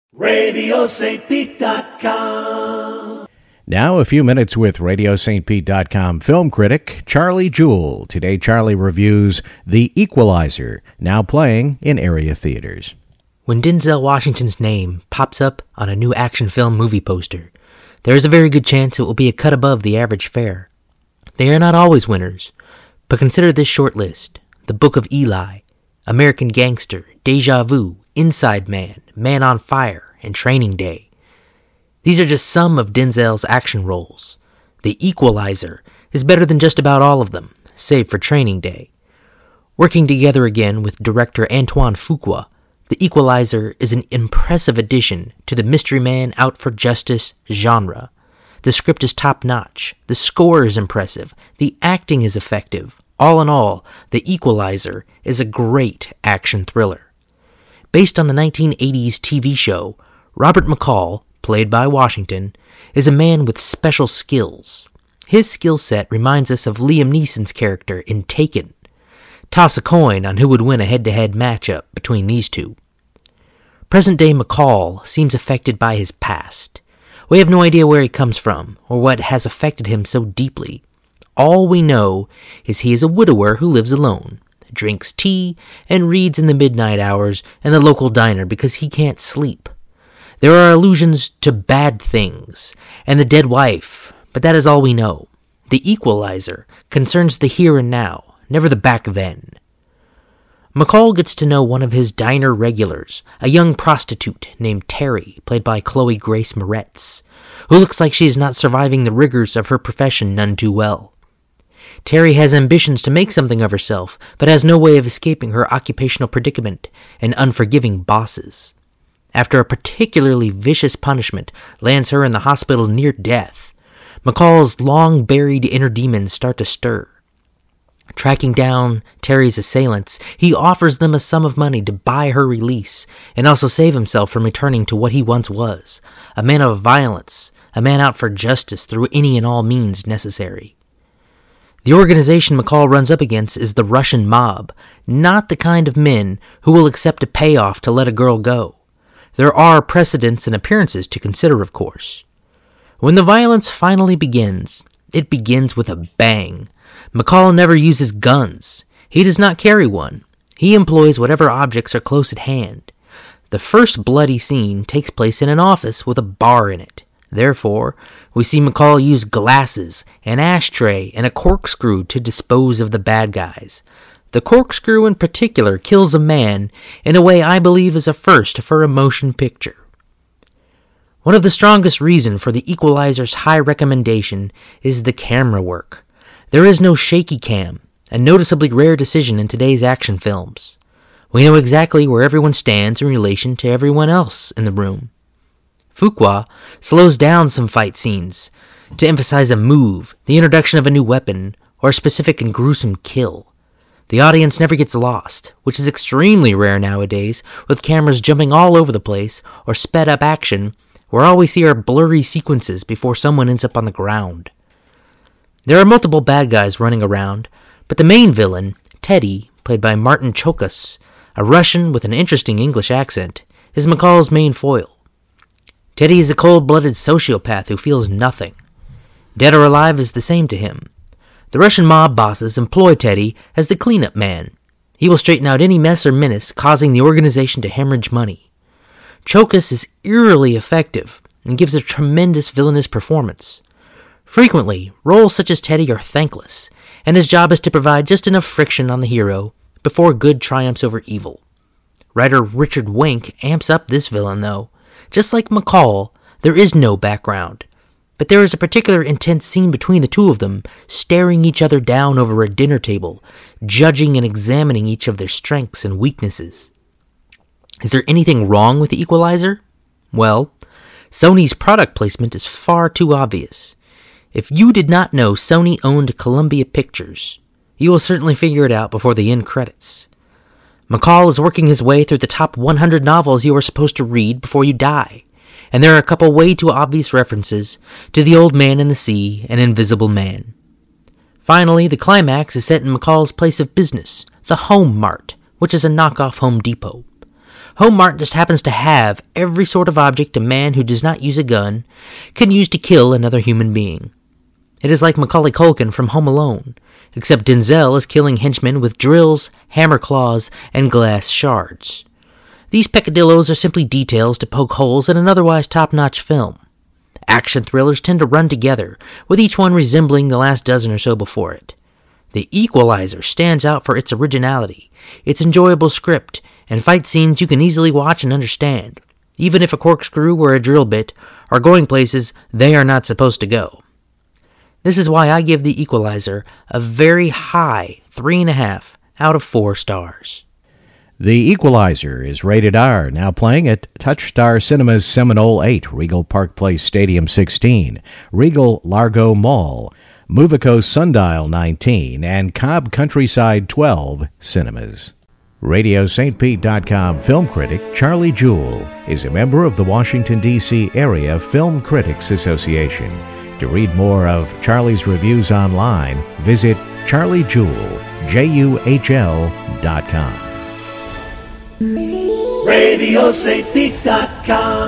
RadioSt.Pete.com. Now a few minutes with RadioSt.Pete.com film critic Charlie Jewell. Today Charlie reviews The Equalizer, now playing in area theaters. When Denzel Washington's name pops up on a new action film movie poster, there is a very good chance it will be a cut above the average fare. They are not always winners, but consider this short list: The Book of Eli, American Gangster, Deja Vu, Inside Man, Man on Fire, and Training Day. These are just some of Denzel's action roles. The Equalizer is better than just about all of them, save for Training Day. Working together again with director Antoine Fuqua, The Equalizer is an impressive addition to the mystery man out for justice genre. The script is top-notch, the score is impressive, the acting is effective. All in all, The Equalizer is a great action thriller. Based on the 1980s TV show, Robert McCall, played by Washington, is a man with special skills. His skill set reminds us of Liam Neeson's character in Taken. Toss a coin on who would win a head-to-head matchup between these two. Present-day McCall seems affected by his past. We have no idea where he comes from or what has affected him so deeply. All we know is he is a widower who lives alone, drinks tea, and reads in the midnight hours in the local diner because he can't sleep. There are allusions to bad things and the dead wife, but that is all we know. The Equalizer concerns the here and now, never the back then. McCall gets to know one of his diner regulars, a young prostitute named Terry, played by Chloe Grace Moretz, who looks like she is not surviving the rigors of her profession none too well. Terry has ambitions to make something of herself, but has no way of escaping her occupational predicament and unforgiving bosses. After a particularly vicious punishment lands her in the hospital near death, McCall's long-buried inner demons start to stir. Tracking down Terry's assailants, he offers them a sum of money to buy her release and also save himself from returning to what he once was, a man of violence, a man out for justice through any and all means necessary. The organization McCall runs up against is the Russian mob, not the kind of men who will accept a payoff to let a girl go. There are precedents and appearances to consider, of course. When the violence finally begins, it begins with a bang. McCall never uses guns. He does not carry one. He employs whatever objects are close at hand. The first bloody scene takes place in an office with a bar in it. Therefore, we see McCall use glasses, an ashtray, and a corkscrew to dispose of the bad guys. The corkscrew in particular kills a man in a way I believe is a first for a motion picture. One of the strongest reasons for The Equalizer's high recommendation is the camera work. There is no shaky cam, a noticeably rare decision in today's action films. We know exactly where everyone stands in relation to everyone else in the room. Fuqua slows down some fight scenes to emphasize a move, the introduction of a new weapon, or a specific and gruesome kill. The audience never gets lost, which is extremely rare nowadays, with cameras jumping all over the place or sped-up action, where all we see are blurry sequences before someone ends up on the ground. There are multiple bad guys running around, but the main villain, Teddy, played by Martin Chokas, a Russian with an interesting English accent, is McCall's main foil. Teddy is a cold-blooded sociopath who feels nothing. Dead or alive is the same to him. The Russian mob bosses employ Teddy as the cleanup man. He will straighten out any mess or menace, causing the organization to hemorrhage money. Chokas is eerily effective and gives a tremendous villainous performance. Frequently, roles such as Teddy are thankless, and his job is to provide just enough friction on the hero before good triumphs over evil. Writer Richard Wenk amps up this villain, though. Just like McCall, there is no background. But there is a particular intense scene between the two of them, staring each other down over a dinner table, judging and examining each of their strengths and weaknesses. Is there anything wrong with The Equalizer? Well, Sony's product placement is far too obvious. If you did not know Sony owned Columbia Pictures, you will certainly figure it out before the end credits. McCall is working his way through the top 100 novels you are supposed to read before you die, and there are a couple way too obvious references to The Old Man and the Sea and Invisible Man. Finally, the climax is set in McCall's place of business, the Home Mart, which is a knockoff Home Depot. Home Mart just happens to have every sort of object a man who does not use a gun can use to kill another human being. It is like Macaulay Culkin from Home Alone, except Denzel is killing henchmen with drills, hammer claws, and glass shards. These peccadillos are simply details to poke holes in an otherwise top-notch film. Action thrillers tend to run together, with each one resembling the last dozen or so before it. The Equalizer stands out for its originality, its enjoyable script, and fight scenes you can easily watch and understand, even if a corkscrew or a drill bit are going places they are not supposed to go. This is why I give The Equalizer a very high 3.5 out of 4 stars. The Equalizer is rated R, now playing at Touchstar Cinemas Seminole 8, Regal Park Place Stadium 16, Regal Largo Mall, Movico Sundial 19, and Cobb Countryside 12 cinemas. RadioSt.Pete.com film critic Charlie Jewell is a member of the Washington, D.C. Area Film Critics Association. To read more of Charlie's reviews online, visit charliejewell.com. RadioSt.Pete.com